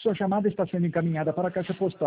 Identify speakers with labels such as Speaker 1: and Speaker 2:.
Speaker 1: Sua chamada está sendo encaminhada para a caixa postal